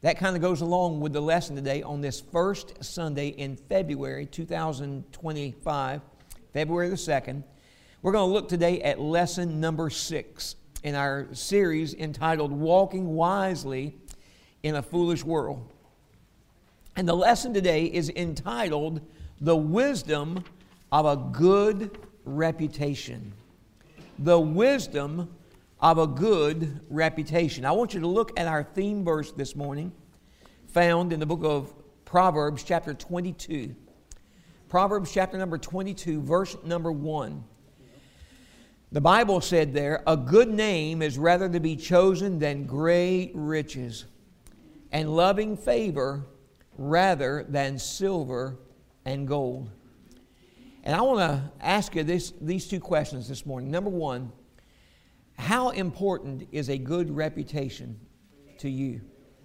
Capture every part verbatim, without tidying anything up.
That kind of goes along with the lesson today on this first Sunday in February two thousand twenty-five, February the second. We're going to look today at lesson number six in our series entitled Walking Wisely in a Foolish World. And the lesson today is entitled The Wisdom of a Good Reputation. The wisdom of a good reputation. I want you to look at our theme verse this morning, found in the book of Proverbs, chapter twenty-two. Proverbs, chapter number twenty-two, verse number one. The Bible said there, a good name is rather to be chosen than great riches, and loving favor rather than silver and gold. And I want to ask you this, these two questions this morning. Number one, how important is a good reputation to you?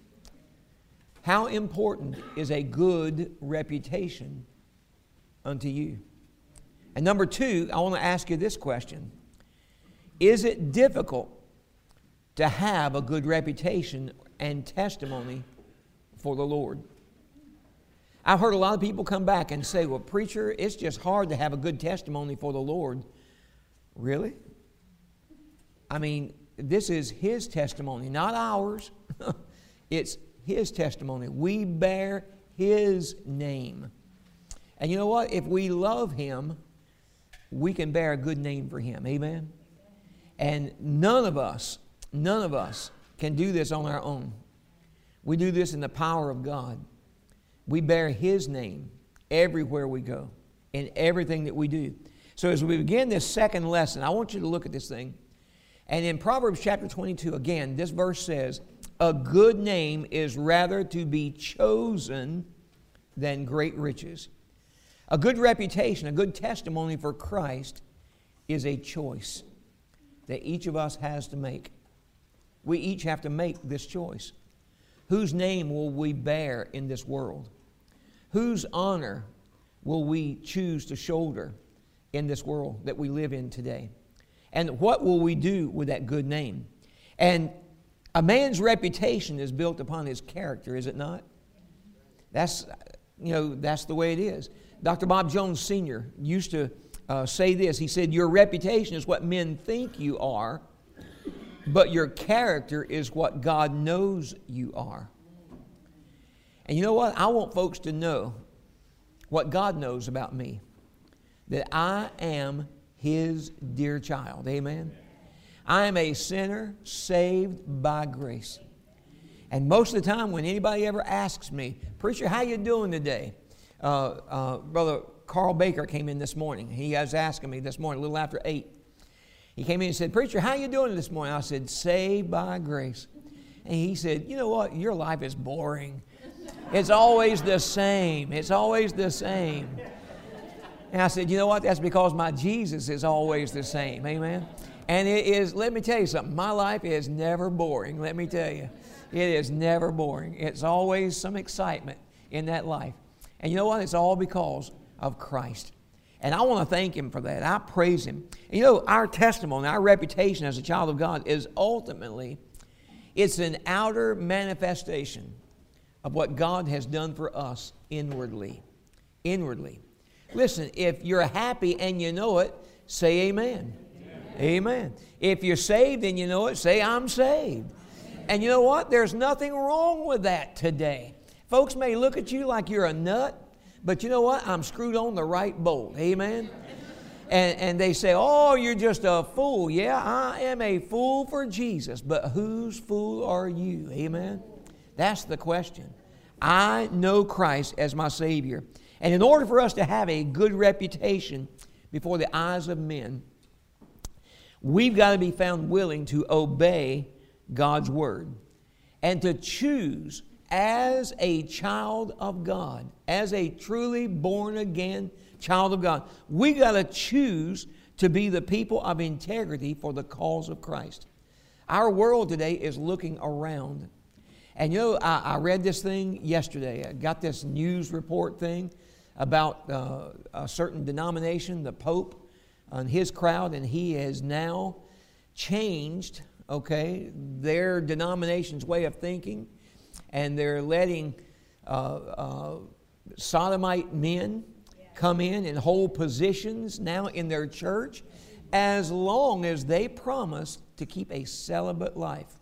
How important is a good reputation unto you? And number two, I want to ask you this question. Is it difficult to have a good reputation and testimony for the Lord? I've heard a lot of people come back and say, well, preacher, it's just hard to have a good testimony for the Lord. Really? I mean, this is His testimony, not ours. It's His testimony. We bear His name. And you know what? If we love Him, we can bear a good name for Him. Amen? And none of us, none of us can do this on our own. We do this in the power of God. We bear His name everywhere we go, in everything that we do. So as we begin this second lesson, I want you to look at this thing. And in Proverbs chapter twenty-two, again, this verse says, a good name is rather to be chosen than great riches. A good reputation, a good testimony for Christ is a choice that each of us has to make. We each have to make this choice. Whose name will we bear in this world? Whose honor will we choose to shoulder in this world that we live in today? And what will we do with that good name? And a man's reputation is built upon his character, is it not? That's, you know, that's the way it is. Doctor Bob Jones Senior used to uh, say this. He said, your reputation is what men think you are, but your character is what God knows you are. And you know what? I want folks to know what God knows about me. That I am His dear child. Amen? I am a sinner saved by grace. And most of the time when anybody ever asks me, preacher, how you doing today? Uh, uh, Brother Carl Baker came in this morning. He was asking me this morning, a little after eight. He came in and said, preacher, how you doing this morning? I said, saved by grace. And he said, you know what? Your life is boring. It's always the same. It's always the same. And I said, you know what? That's because my Jesus is always the same. Amen? And it is, let me tell you something. My life is never boring. Let me tell you. It is never boring. It's always some excitement in that life. And you know what? It's all because of Christ. And I want to thank Him for that. I praise Him. And you know, our testimony, our reputation as a child of God is ultimately, it's an outer manifestation of what God has done for us inwardly. Inwardly. Listen, if you're happy and you know it, say amen. Amen. Amen. If you're saved and you know it, say I'm saved. And you know what? There's nothing wrong with that today. Folks may look at you like you're a nut, but you know what? I'm screwed on the right bolt. Amen? And, and they say, oh, you're just a fool. Yeah, I am a fool for Jesus. But whose fool are you? Amen? That's the question. I know Christ as my Savior. And in order for us to have a good reputation before the eyes of men, we've got to be found willing to obey God's Word and to choose as a child of God, as a truly born-again child of God. We got to choose to be the people of integrity for the cause of Christ. Our world today is looking around. And you know, I, I read this thing yesterday. I got this news report thing about uh, a certain denomination, the Pope, and his crowd, and he has now changed, okay, their denomination's way of thinking. and they're letting uh, uh, sodomite men come in and hold positions now in their church, as long as they promise to keep a celibate life.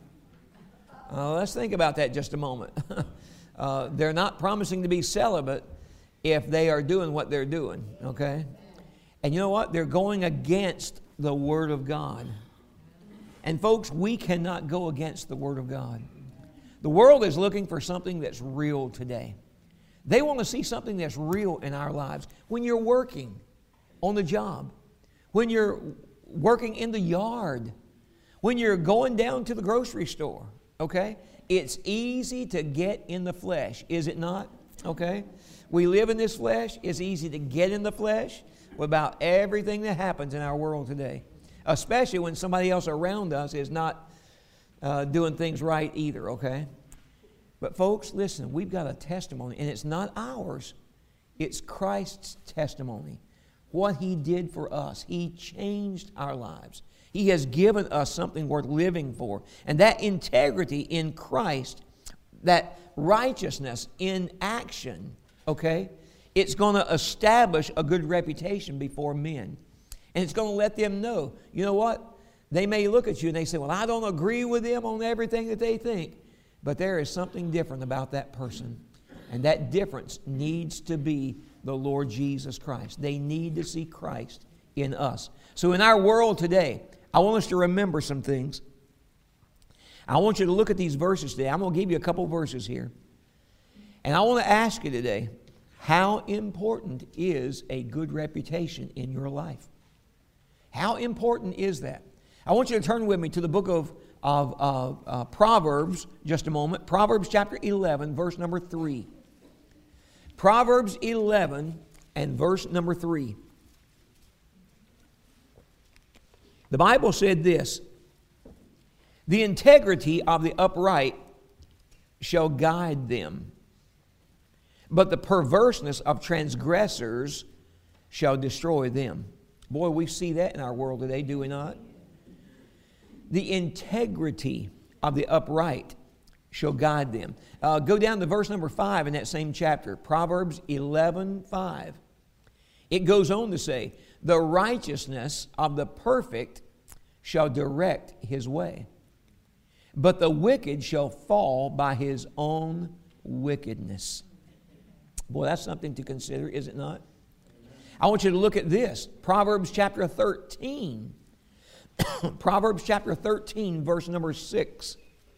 Uh, let's think about that just a moment. uh, they're not promising to be celibate if they are doing what they're doing, okay? And you know what? They're going against the Word of God. And folks, we cannot go against the Word of God. The world is looking for something that's real today. They want to see something that's real in our lives. When you're working on the job, when you're working in the yard, when you're going down to the grocery store, okay? It's easy to get in the flesh, is it not? Okay? We live in this flesh. It's easy to get in the flesh about everything that happens in our world today, especially when somebody else around us is not uh, doing things right either, okay? But folks, listen, we've got a testimony, and it's not ours. It's Christ's testimony. What He did for us. He changed our lives. He has given us something worth living for. And that integrity in Christ, that righteousness in action, okay, it's going to establish a good reputation before men. And it's going to let them know, you know what? They may look at you and they say, well, I don't agree with them on everything that they think. But there is something different about that person. And that difference needs to be the Lord Jesus Christ. They need to see Christ in us. So in our world today, I want us to remember some things. I want you to look at these verses today. I'm going to give you a couple verses here. And I want to ask you today, how important is a good reputation in your life? How important is that? I want you to turn with me to the book of, of uh, uh, Proverbs, just a moment. Proverbs chapter eleven, verse number three. Proverbs eleven and verse number three. The Bible said this, the integrity of the upright shall guide them, but the perverseness of transgressors shall destroy them. Boy, we see that in our world today, do we not? The integrity of the upright shall guide them. Uh, go down to verse number five in that same chapter, Proverbs eleven five. It goes on to say, the righteousness of the perfect shall direct his way, but the wicked shall fall by his own wickedness. Boy, that's something to consider, is it not? I want you to look at this. Proverbs chapter thirteen. Proverbs chapter thirteen, verse number six.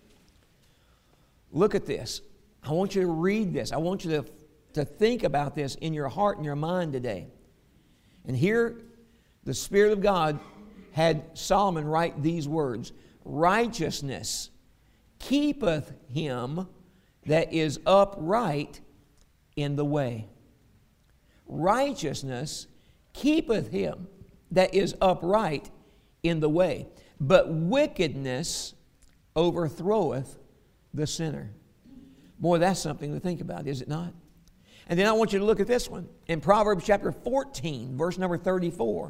Look at this. I want you to read this. I want you to, to think about this in your heart and your mind today. And here, the Spirit of God had Solomon write these words. Righteousness keepeth him that is upright in the way. Righteousness keepeth him that is upright in the way, but wickedness overthroweth the sinner. Boy, that's something to think about, is it not? And then I want you to look at this one. In Proverbs chapter fourteen, verse number thirty-four.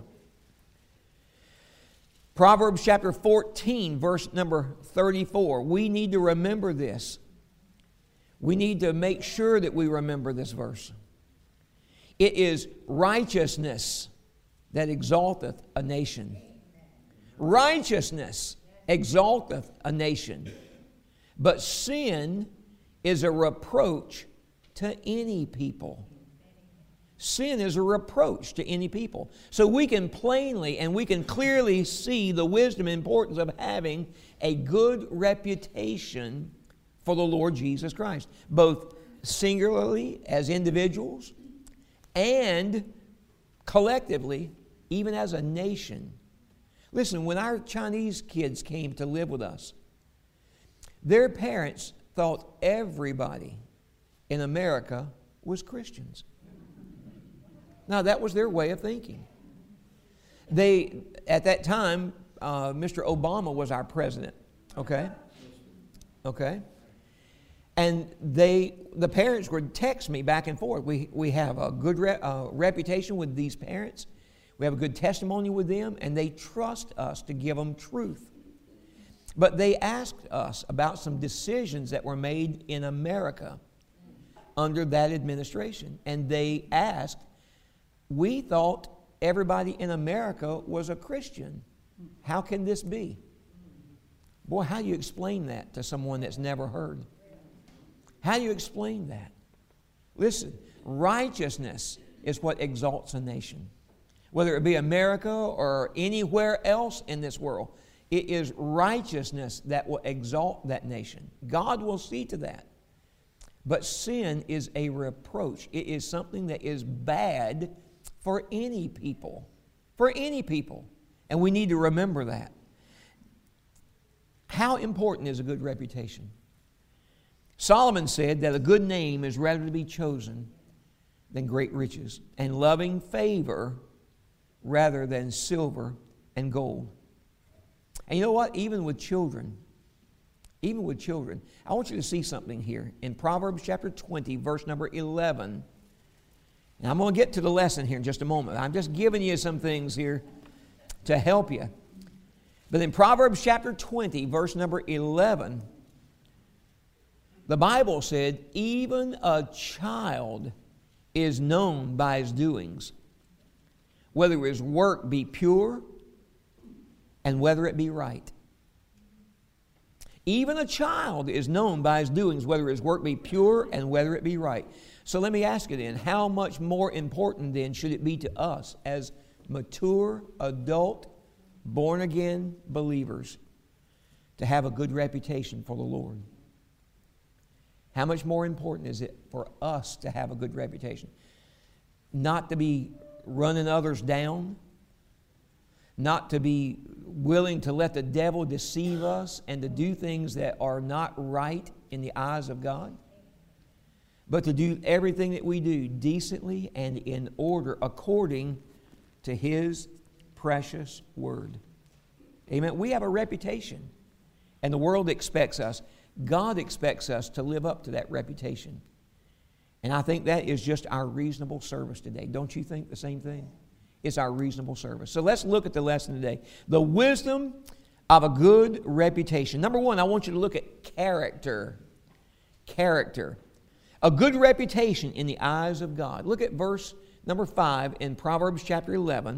Proverbs chapter fourteen, verse number thirty-four. We need to remember this. We need to make sure that we remember this verse. It is righteousness that exalteth a nation. Righteousness exalteth a nation. But sin is a reproach to any people. Sin is a reproach to any people. So we can plainly and we can clearly see the wisdom and importance of having a good reputation for the Lord Jesus Christ, both singularly as individuals and collectively, even as a nation. Listen, when our Chinese kids came to live with us, their parents thought everybody in America was Christians. Now, that was their way of thinking. They, at that time, uh, Mister Obama was our president, okay? Okay? And they, the parents would text me back and forth. We, we have a good re, uh, reputation with these parents. We have a good testimony with them, and they trust us to give them truth. But they asked us about some decisions that were made in America under that administration. And they asked, we thought everybody in America was a Christian. How can this be? Boy, how do you explain that to someone that's never heard? How do you explain that? Listen, righteousness is what exalts a nation. Whether it be America or anywhere else in this world, it is righteousness that will exalt that nation. God will see to that. But sin is a reproach. It is something that is bad for any people. For any people. And we need to remember that. How important is a good reputation? Solomon said that a good name is rather to be chosen than great riches, and loving favor rather than silver and gold. And you know what? Even with children, even with children, I want you to see something here in Proverbs chapter twenty, verse number eleven. And I'm going to get to the lesson here in just a moment. I'm just giving you some things here to help you. But in Proverbs chapter twenty, verse number eleven, the Bible said, even a child is known by his doings, whether his work be pure and whether it be right. Even a child is known by his doings, whether his work be pure and whether it be right. So let me ask you then, how much more important then should it be to us as mature, adult, born-again believers to have a good reputation for the Lord? How much more important is it for us to have a good reputation? Not to be running others down, not to be willing to let the devil deceive us and to do things that are not right in the eyes of God, but to do everything that we do decently and in order according to His precious Word. Amen. We have a reputation, and the world expects us. God expects us to live up to that reputation. And I think that is just our reasonable service today. Don't you think the same thing? It's our reasonable service. So let's look at the lesson today. The wisdom of a good reputation. Number one, I want you to look at character. Character. A good reputation in the eyes of God. Look at verse number five in Proverbs chapter eleven.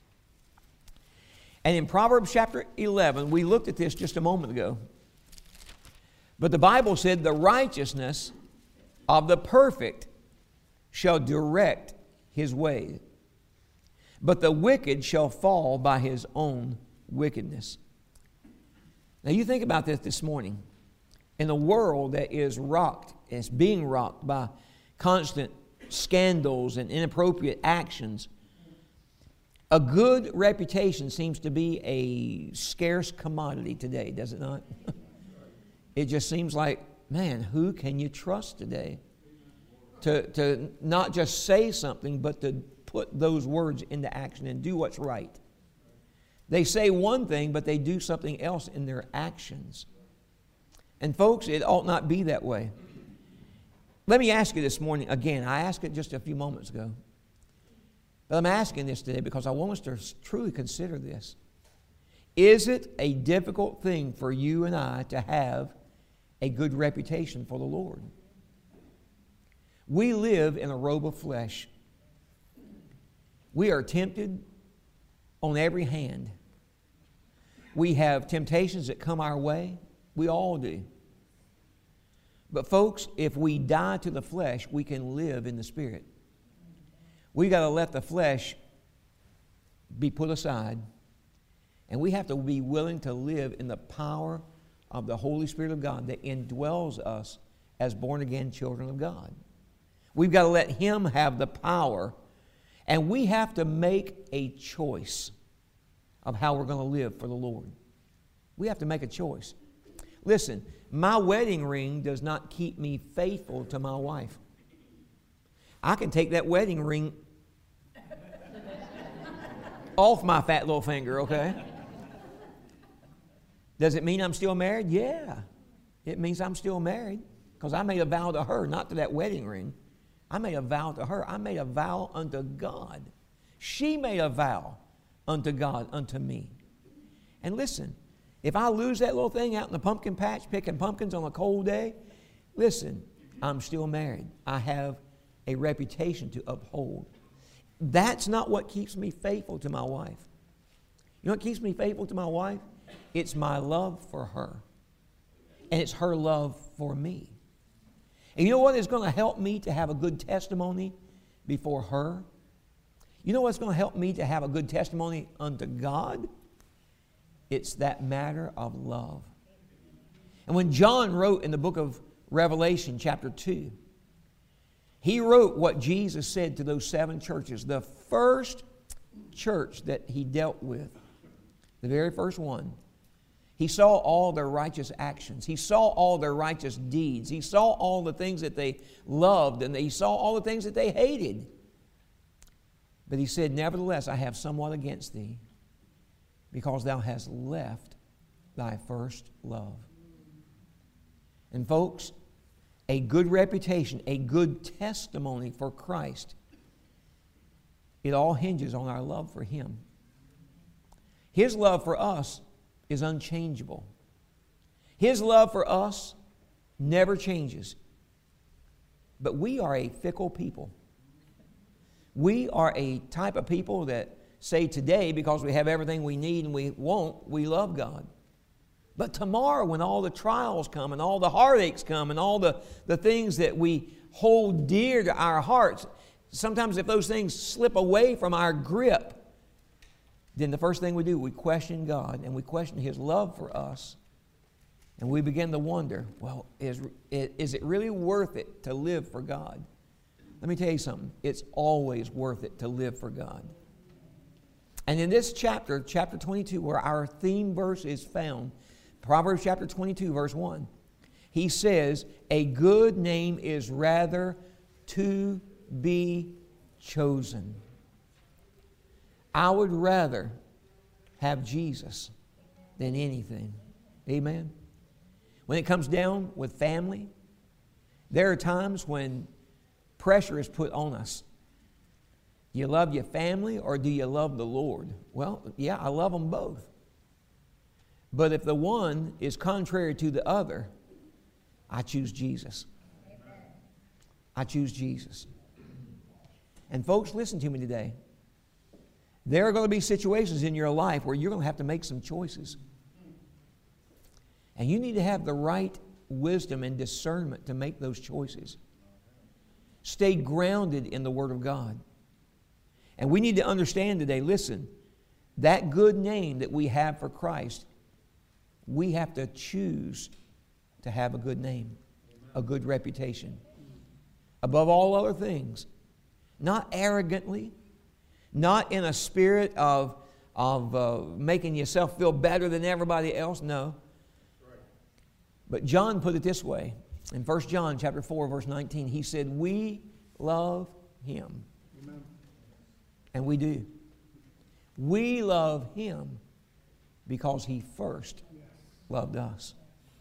And in Proverbs chapter eleven, we looked at this just a moment ago. But the Bible said, the righteousness of the perfect shall direct his way, but the wicked shall fall by his own wickedness. Now you think about this this morning. In a world that is rocked, it's being rocked by constant scandals and inappropriate actions, a good reputation seems to be a scarce commodity today, does it not? It just seems like, man, who can you trust today? To, to not just say something, but to put those words into action and do what's right. They say one thing, but they do something else in their actions. And folks, it ought not be that way. Let me ask you this morning, again, I asked it just a few moments ago. But I'm asking this today because I want us to truly consider this. Is it a difficult thing for you and I to have a good reputation for the Lord? We live in a robe of flesh. We are tempted on every hand. We have temptations that come our way. We all do. But folks, if we die to the flesh, we can live in the Spirit. We got to let the flesh be put aside, and we have to be willing to live in the power of the Holy Spirit of God that indwells us as born-again children of God. We've got to let Him have the power, and we have to make a choice of how we're going to live for the Lord. We have to make a choice. Listen, my wedding ring does not keep me faithful to my wife. I can take that wedding ring off my fat little finger, okay? Does it mean I'm still married? Yeah. It means I'm still married because I made a vow to her, not to that wedding ring. I made a vow to her. I made a vow unto God. She made a vow unto God, unto me. And listen, If I lose that little thing out in the pumpkin patch picking pumpkins on a cold day, listen, I'm still married. I have a reputation to uphold. That's not what keeps me faithful to my wife. You know what keeps me faithful to my wife? It's my love for her. And it's her love for me. And you know what is going to help me to have a good testimony before her? You know what's going to help me to have a good testimony unto God? It's that matter of love. And when John wrote in the book of Revelation, chapter two, he wrote what Jesus said to those seven churches. The first church that he dealt with, the very first one, he saw all their righteous actions. He saw all their righteous deeds. He saw all the things that they loved, and he saw all the things that they hated. But he said, nevertheless, I have somewhat against thee, because thou hast left thy first love. And folks, a good reputation, a good testimony for Christ, it all hinges on our love for Him. His love for us is unchangeable. His love for us never changes. But we are a fickle people. We are a type of people that say today, because we have everything we need and we want, we love God. But tomorrow, when all the trials come and all the heartaches come and all the, the things that we hold dear to our hearts, sometimes if those things slip away from our grip, then the first thing we do, we question God and we question His love for us. And we begin to wonder, well, is, is it really worth it to live for God? Let me tell you something. It's always worth it to live for God. And in this chapter, chapter twenty-two, where our theme verse is found, Proverbs chapter twenty-two, verse one, he says, a good name is rather to be chosen. I would rather have Jesus than anything. Amen? When it comes down with family, there are times when pressure is put on us. Do you love your family or do you love the Lord? Well, yeah, I love them both. But if the one is contrary to the other, I choose Jesus. I choose Jesus. And folks, listen to me today. There are going to be situations in your life where you're going to have to make some choices. And you need to have the right wisdom and discernment to make those choices. Stay grounded in the Word of God. And we need to understand today, listen, that good name that we have for Christ, we have to choose to have a good name, a good reputation. Above all other things, not arrogantly, not in a spirit of, of uh, making yourself feel better than everybody else, no. But John put it this way. In First John chapter four, verse nineteen, he said, we love Him. Amen. And we do. We love Him because He first loved us.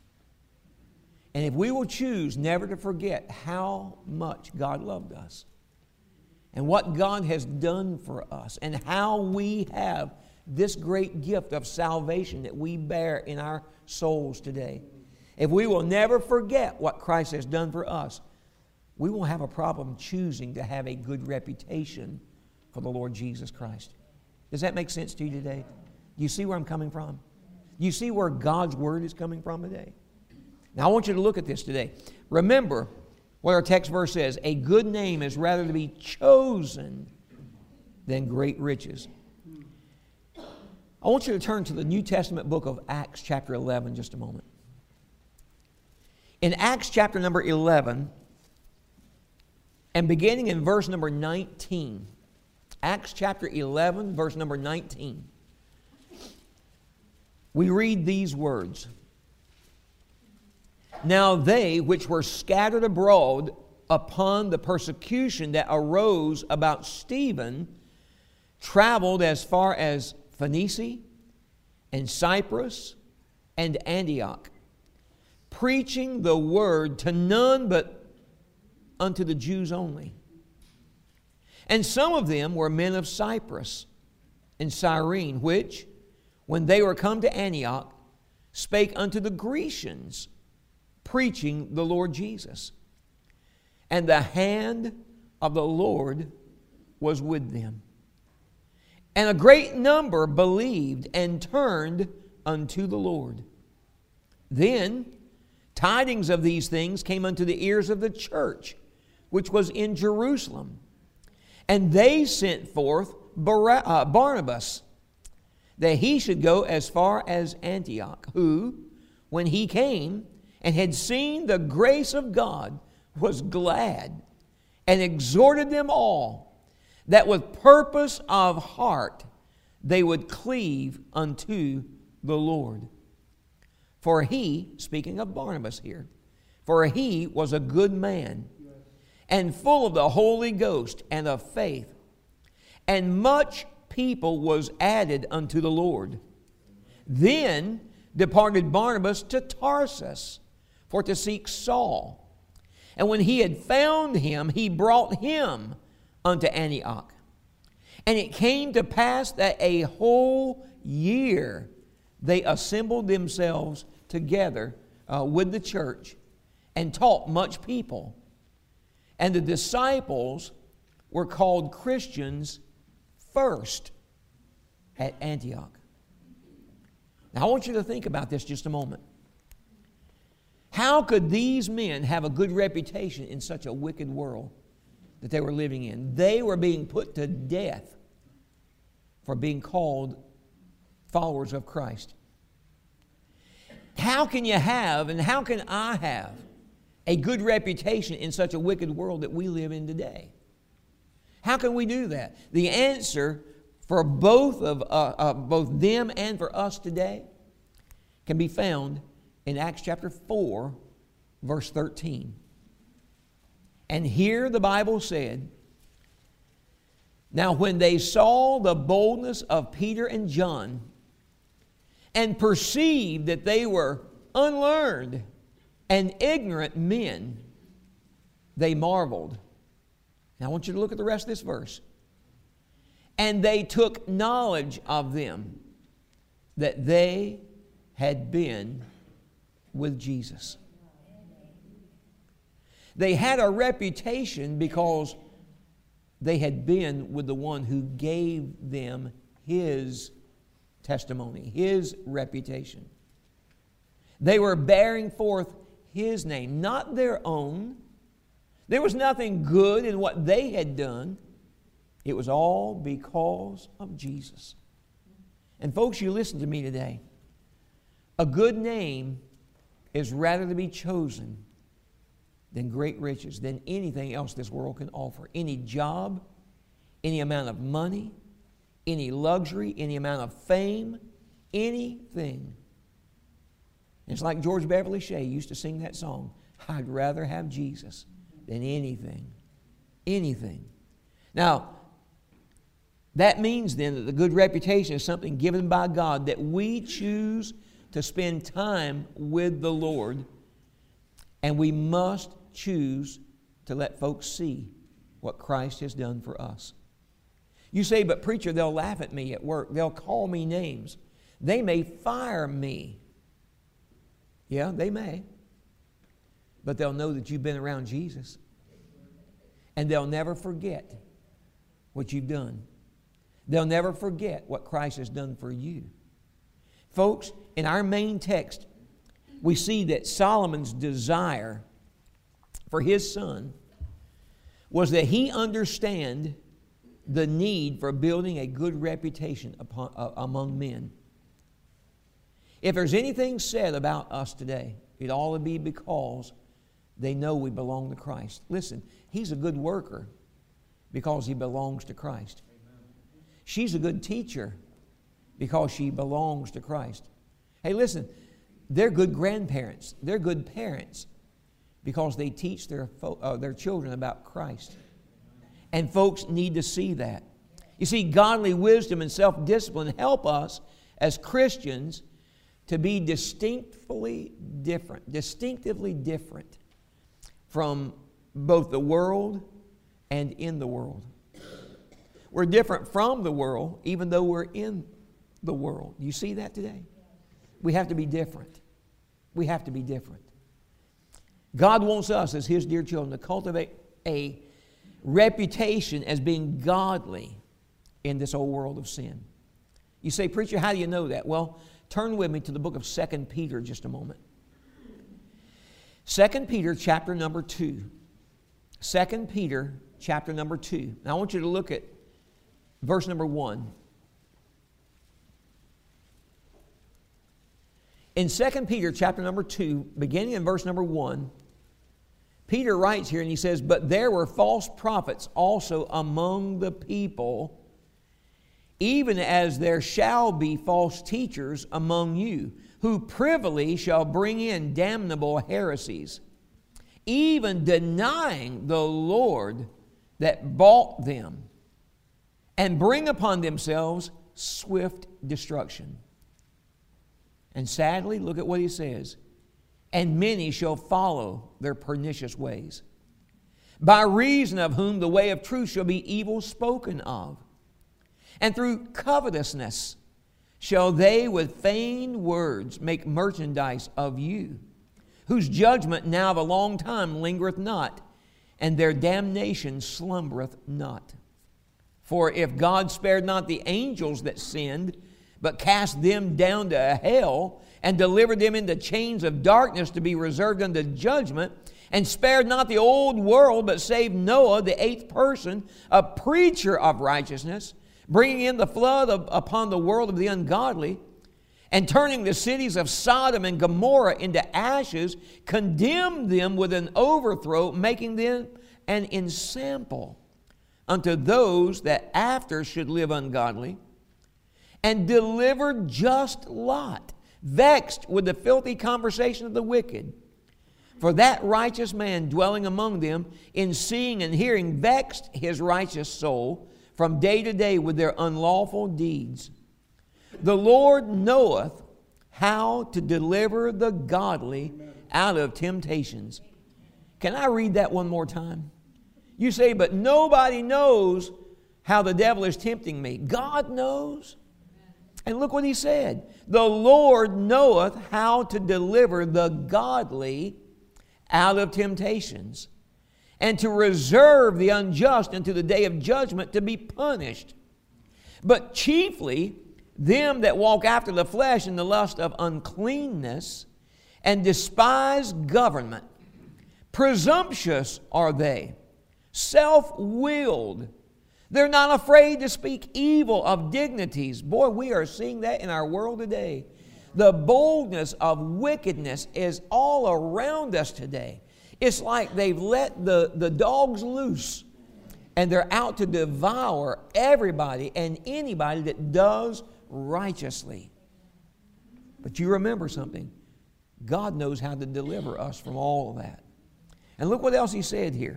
And if we will choose never to forget how much God loved us and what God has done for us and how we have this great gift of salvation that we bear in our souls today, if we will never forget what Christ has done for us, we won't have a problem choosing to have a good reputation for the Lord Jesus Christ. Does that make sense to you today? Do you see where I'm coming from? Do you see where God's Word is coming from today? Now, I want you to look at this today. Remember what our text verse says. A good name is rather to be chosen than great riches. I want you to turn to the New Testament book of Acts chapter eleven just a moment. In Acts chapter number eleven, and beginning in verse number nineteen, Acts chapter eleven, verse number nineteen, we read these words. Now they which were scattered abroad upon the persecution that arose about Stephen traveled as far as Phoenicia and Cyprus and Antioch, preaching the word to none but unto the Jews only. And some of them were men of Cyprus and Cyrene, which, when they were come to Antioch, spake unto the Grecians, preaching the Lord Jesus. And the hand of the Lord was with them. And a great number believed and turned unto the Lord. Then tidings of these things came unto the ears of the church, which was in Jerusalem. And they sent forth Bar- uh, Barnabas, that he should go as far as Antioch, who, when he came and had seen the grace of God, was glad, and exhorted them all, that with purpose of heart they would cleave unto the Lord. For he, speaking of Barnabas here, for he was a good man, and full of the Holy Ghost and of faith, and much people was added unto the Lord. Then departed Barnabas to Tarsus for to seek Saul. And when he had found him, he brought him unto Antioch. And it came to pass that a whole year they assembled themselves together uh, with the church and taught much people. And the disciples were called Christians first at Antioch. Now I want you to think about this just a moment. How could these men have a good reputation in such a wicked world that they were living in? They were being put to death for being called followers of Christ. How can you have, and how can I have, a good reputation in such a wicked world that we live in today? How can we do that? The answer for both of uh, uh, both them and for us today can be found in Acts chapter four, verse thirteen. And here the Bible said, now when they saw the boldness of Peter and John, and perceived that they were unlearned and ignorant men, they marveled. Now I want you to look at the rest of this verse. And they took knowledge of them that they had been with Jesus. They had a reputation because they had been with the one who gave them his testimony, his reputation. They were bearing forth his name, not their own. There was nothing good in what they had done. It was all because of Jesus. And folks, you listen to me today. A good name is rather to be chosen than great riches, than anything else this world can offer. Any job, any amount of money, any luxury, any amount of fame, anything. It's like George Beverly Shea used to sing that song, I'd rather have Jesus than anything. Anything. Now, that means then that the good reputation is something given by God, that we choose to spend time with the Lord, and we must choose to let folks see what Christ has done for us. You say, but preacher, they'll laugh at me at work. They'll call me names. They may fire me. Yeah, they may. But they'll know that you've been around Jesus. And they'll never forget what you've done. They'll never forget what Christ has done for you. Folks, in our main text, we see that Solomon's desire for his son was that he understand the need for building a good reputation upon, uh, among men. If there's anything said about us today, it ought to be because they know we belong to Christ. Listen, he's a good worker because he belongs to Christ. She's a good teacher because she belongs to Christ. Hey, listen, they're good grandparents. They're good parents because they teach their, fo- uh, their children about Christ. And folks need to see that. You see, godly wisdom and self-discipline help us as Christians to be distinctly different, distinctively different from both the world and in the world. We're different from the world, even though we're in the world. You see that today? We have to be different. We have to be different. God wants us as His dear children to cultivate a reputation as being godly in this old world of sin. You say, preacher, how do you know that? Well, turn with me to the book of Second Peter just a moment. Second Peter chapter number two. Second Peter chapter number two. Now I want you to look at verse number one. In Second Peter chapter number two, beginning in verse number one, Peter writes here and he says, "But there were false prophets also among the people, even as there shall be false teachers among you, who privily shall bring in damnable heresies, even denying the Lord that bought them, and bring upon themselves swift destruction." And sadly, look at what he says, "And many shall follow their pernicious ways, by reason of whom the way of truth shall be evil spoken of. And through covetousness shall they with feigned words make merchandise of you, whose judgment now of a long time lingereth not, and their damnation slumbereth not. For if God spared not the angels that sinned, but cast them down to hell, and delivered them into chains of darkness to be reserved unto judgment, and spared not the old world, but saved Noah, the eighth person, a preacher of righteousness, bringing in the flood of, upon the world of the ungodly, and turning the cities of Sodom and Gomorrah into ashes, condemned them with an overthrow, making them an ensample unto those that after should live ungodly, and delivered just Lot, vexed with the filthy conversation of the wicked. For that righteous man dwelling among them, in seeing and hearing, vexed his righteous soul from day to day with their unlawful deeds. The Lord knoweth how to deliver the godly out of temptations." Can I read that one more time? You say, but nobody knows how the devil is tempting me. God knows. And look what he said. The Lord knoweth how to deliver the godly out of temptations, and to reserve the unjust unto the day of judgment to be punished. But chiefly them that walk after the flesh in the lust of uncleanness, and despise government. Presumptuous are they, self-willed. They're not afraid to speak evil of dignities. Boy, we are seeing that in our world today. The boldness of wickedness is all around us today. It's like they've let the, the dogs loose, and they're out to devour everybody and anybody that does righteously. But you remember something. God knows how to deliver us from all of that. And look what else he said here.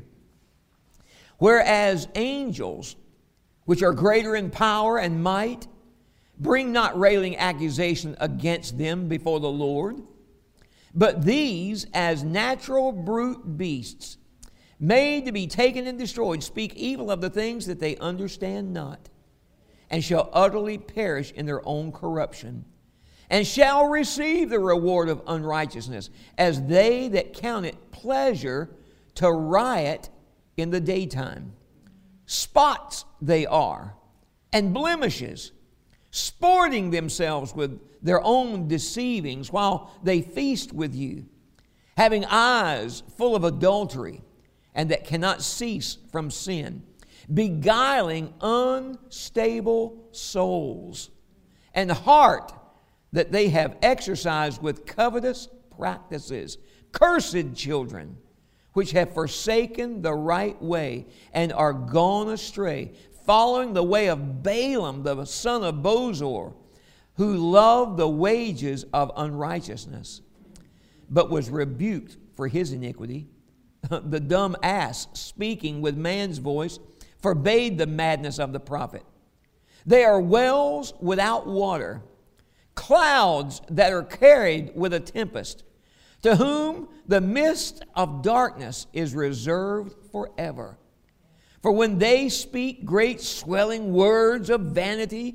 "Whereas angels, which are greater in power and might, bring not railing accusation against them before the Lord. But these, as natural brute beasts, made to be taken and destroyed, speak evil of the things that they understand not, and shall utterly perish in their own corruption, and shall receive the reward of unrighteousness, as they that count it pleasure to riot in the daytime. Spots they are, and blemishes, sporting themselves with their own deceivings while they feast with you, having eyes full of adultery, and that cannot cease from sin, beguiling unstable souls, and heart that they have exercised with covetous practices. Cursed children, which have forsaken the right way and are gone astray, following the way of Balaam, the son of Bosor, who loved the wages of unrighteousness, but was rebuked for his iniquity. The dumb ass, speaking with man's voice, forbade the madness of the prophet. They are wells without water, clouds that are carried with a tempest, to whom the mist of darkness is reserved forever. For when they speak great swelling words of vanity,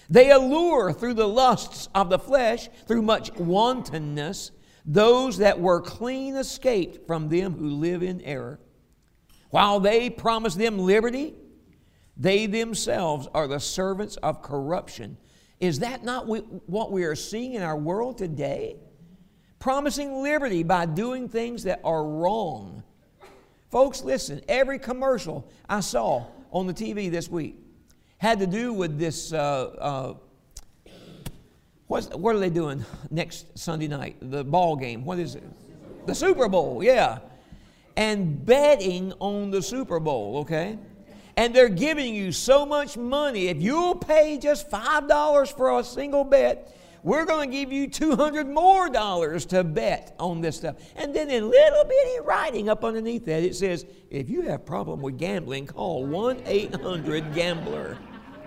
They allure through the lusts of the flesh, through much wantonness, those that were clean escaped from them who live in error. While they promise them liberty, they themselves are the servants of corruption. Is that not what we are seeing in our world today? Promising liberty by doing things that are wrong. Folks, listen, every commercial I saw on the T V this week had to do with this, uh, uh, what's, what are they doing next Sunday night? The ball game. What is it? The Super Bowl, yeah. And betting on the Super Bowl, okay? And they're giving you so much money. If you'll pay just five dollars for a single bet, we're going to give you two hundred more dollars to bet on this stuff. And then in little bitty writing up underneath that, it says, if you have a problem with gambling, call one eight hundred gambler.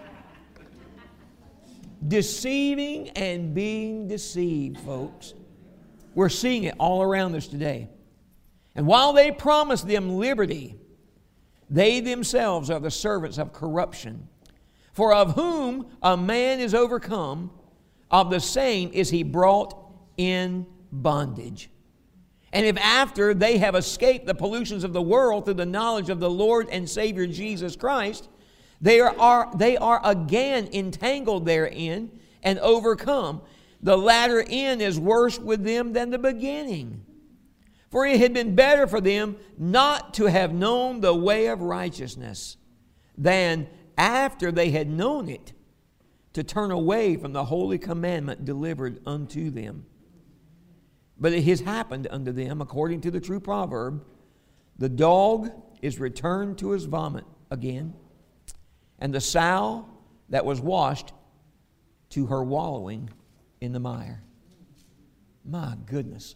Deceiving and being deceived, folks. We're seeing it all around us today. And while they promise them liberty, they themselves are the servants of corruption. For of whom a man is overcome, of the same is he brought in bondage. And if after they have escaped the pollutions of the world through the knowledge of the Lord and Savior Jesus Christ, they are, are, they are again entangled therein and overcome, the latter end is worse with them than the beginning. For it had been better for them not to have known the way of righteousness than after they had known it to turn away from the holy commandment delivered unto them. But it has happened unto them, according to the true proverb, the dog is returned to his vomit again, and the sow that was washed to her wallowing in the mire. My goodness.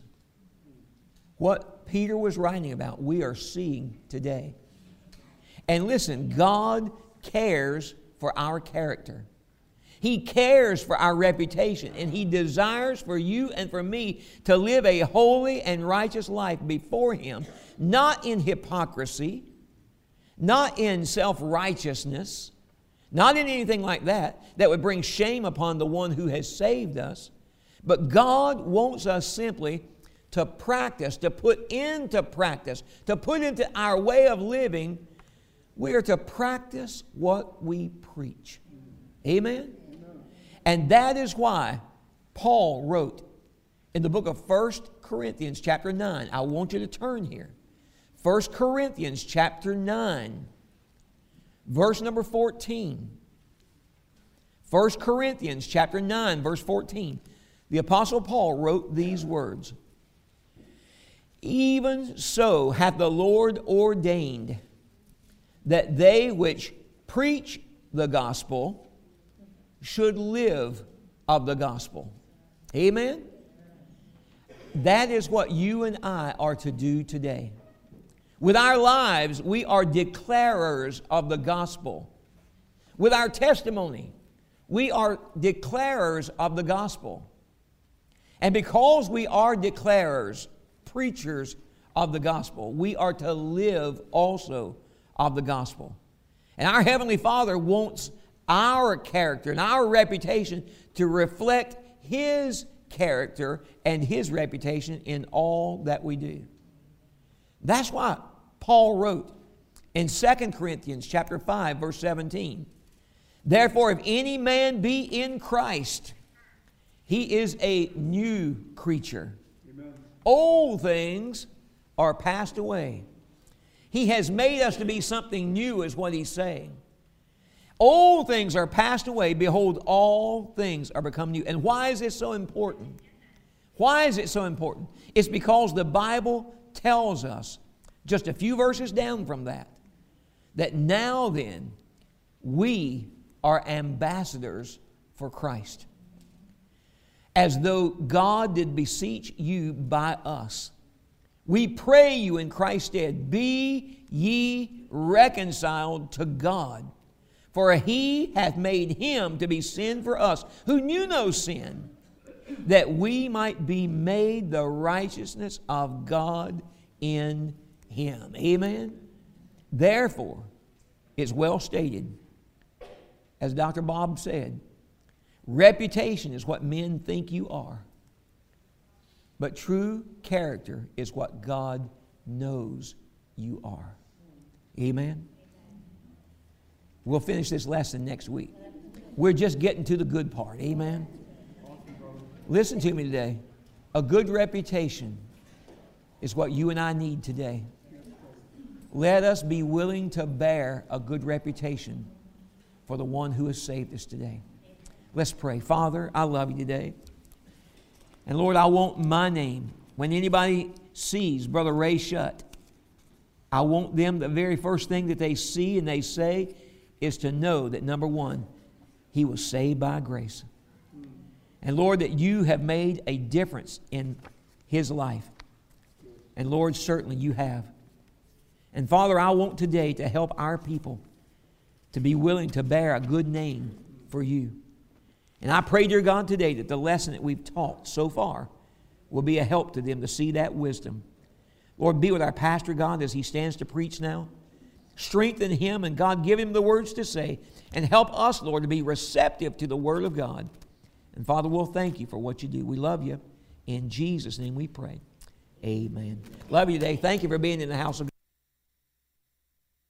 What Peter was writing about, we are seeing today. And listen, God cares for our character. He cares for our reputation, and He desires for you and for me to live a holy and righteous life before Him, not in hypocrisy, not in self-righteousness, not in anything like that that would bring shame upon the one who has saved us. But God wants us simply to practice, to put into practice, to put into our way of living. We are to practice what we preach. Amen? Amen. And that is why Paul wrote in the book of First Corinthians chapter nine. I want you to turn here. First Corinthians chapter nine, verse number fourteen. First Corinthians chapter nine, verse fourteen. The Apostle Paul wrote these words. Even so hath the Lord ordained that they which preach the gospel should live of the gospel. Amen? That is what you and I are to do today. With our lives, we are declarers of the gospel. With our testimony, we are declarers of the gospel. And because we are declarers, preachers of the gospel, we are to live also of the gospel. And our Heavenly Father wants our character and our reputation to reflect His character and His reputation in all that we do. That's why Paul wrote in Second Corinthians chapter five, verse seventeen, therefore, if any man be in Christ, he is a new creature. Amen. Old things are passed away. He has made us to be something new, is what he's saying. Old things are passed away. Behold, all things are become new. And why is this so important? Why is it so important? It's because the Bible tells us, just a few verses down from that, that now then, we are ambassadors for Christ. As though God did beseech you by us. We pray you in Christ's stead, be ye reconciled to God. For He hath made Him to be sin for us, who knew no sin, that we might be made the righteousness of God in Him. Amen? Therefore, it's well stated, as Doctor Bob said, Reputation is what men think you are. But true character is what God knows you are. Amen? We'll finish this lesson next week. We're just getting to the good part. Amen? Listen to me today. A good reputation is what you and I need today. Let us be willing to bear a good reputation for the one who has saved us today. Let's pray. Father, I love you today. And Lord, I want my name. When anybody sees Brother Ray Shutt, I want them, the very first thing that they see and they say is to know that, number one, he was saved by grace. And Lord, that you have made a difference in his life. And Lord, certainly you have. And Father, I want today to help our people to be willing to bear a good name for you. And I pray, dear God, today that the lesson that we've taught so far will be a help to them to see that wisdom. Lord, be with our pastor, God, as he stands to preach now. Strengthen him, and God, give him the words to say. And help us, Lord, to be receptive to the Word of God. And Father, we'll thank you for what you do. We love you. In Jesus' name we pray. Amen. Love you today. Thank you for being in the house of God.